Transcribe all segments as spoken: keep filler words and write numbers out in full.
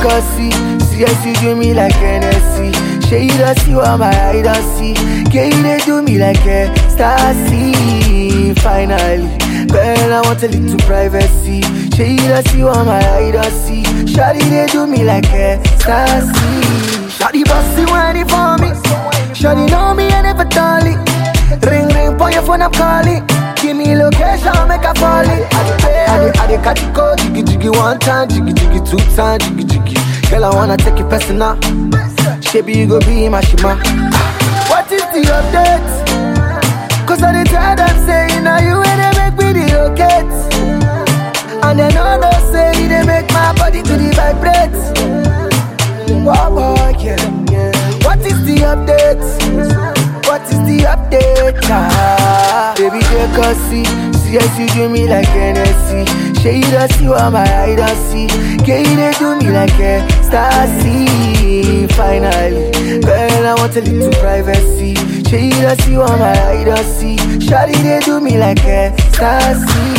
cussy. See as you do me like N S C. Say you don't see what my eye don't see. Girl, you they do me like a Stasy. Finally, girl, I want a little privacy. Say you don't see what my eye don't see. Shawty, they do me like a Stasy. Shawty bossy whiny for me. Shawty know me and never tell it. Ring ring for your phone, I'm calling. Give me location, make a fall it. I dey, I dey catch it go. Jiggy jiggy one time, jiggy jiggy two time, jiggy jiggy. Girl, I wanna take it personal. Baby, you go be my shima. What is the update? Cause I dey tell them say, now you and they make me the rockets. And they know no say, they make my body to the vibrate. Wow, wow, yeah, yeah. What is the update? What is the update? Ah, baby, they cussy. See as you do me like N S C. Say you don't see what my eye don't see. Girl, you they do me like a Stasy. Finally, girl, I want a little privacy. Say you don't see what my eye don't see. Shawty, they do me like a Stasy.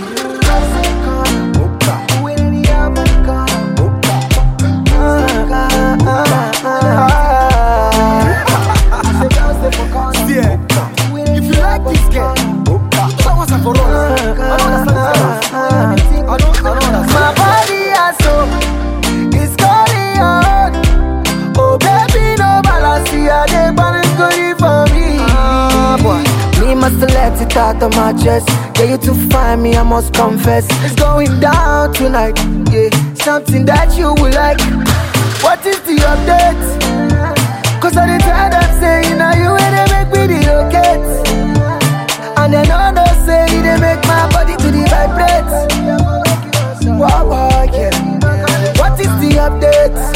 Must let it out of my chest. Yeah, you to find me, I must confess. It's going down tonight, yeah. Something that you will like. What is the update? Cause I did tell them say, now you and they make me the rockets. And they know no say, they make my body to the vibrate. Wow, wow, yeah. What is the update?